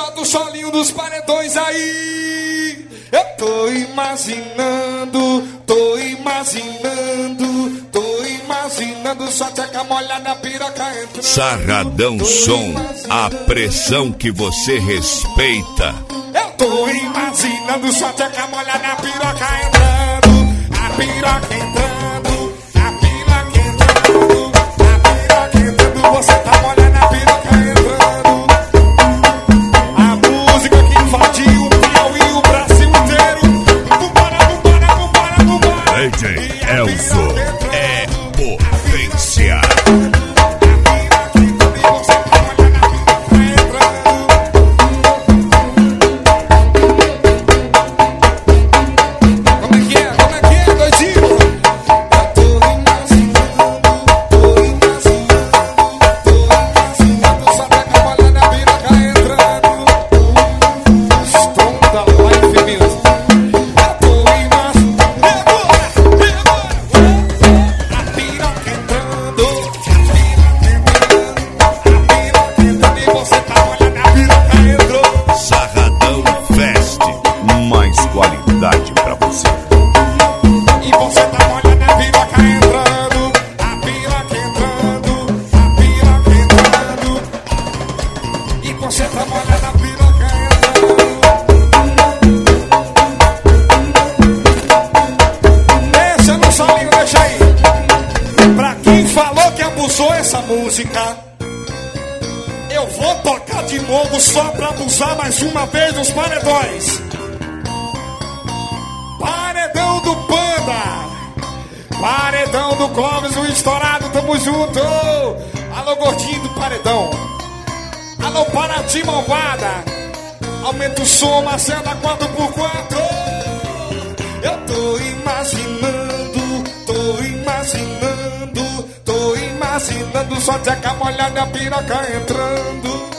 solta o solinho dos paredões aí. Eu tô imaginando, só tcheca molhada, piroca entrando. Sarradão Som, a pressão que você respeita. Eu tô imaginando, só tcheca molhada, piroca entrando. A piroca entrando, a piroca entrando, a piroca entrando. Você tá molhando a piroca entrando. A música que invadiu o Piauí, o Brasil inteiro. Vambora. DJ Elzo é potência. Eu vou tocar de novo só pra abusar mais uma vez os paredões. Paredão do Panda, paredão do Clóvis, o estourado, tamo junto. Alô, gordinho do paredão. Alô, Paraty malvada. Aumenta o som, Marcela 4x4. Eu tô imaginando, só tcheca molhada, piroca entrando.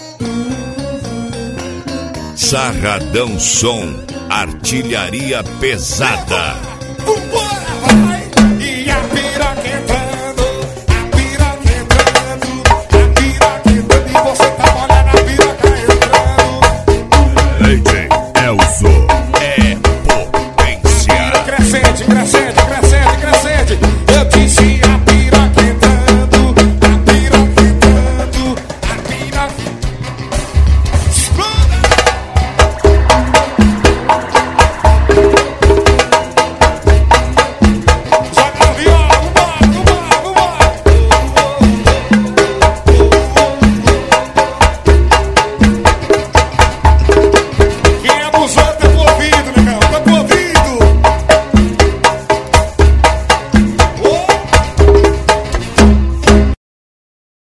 Sarradão Som, artilharia pesada.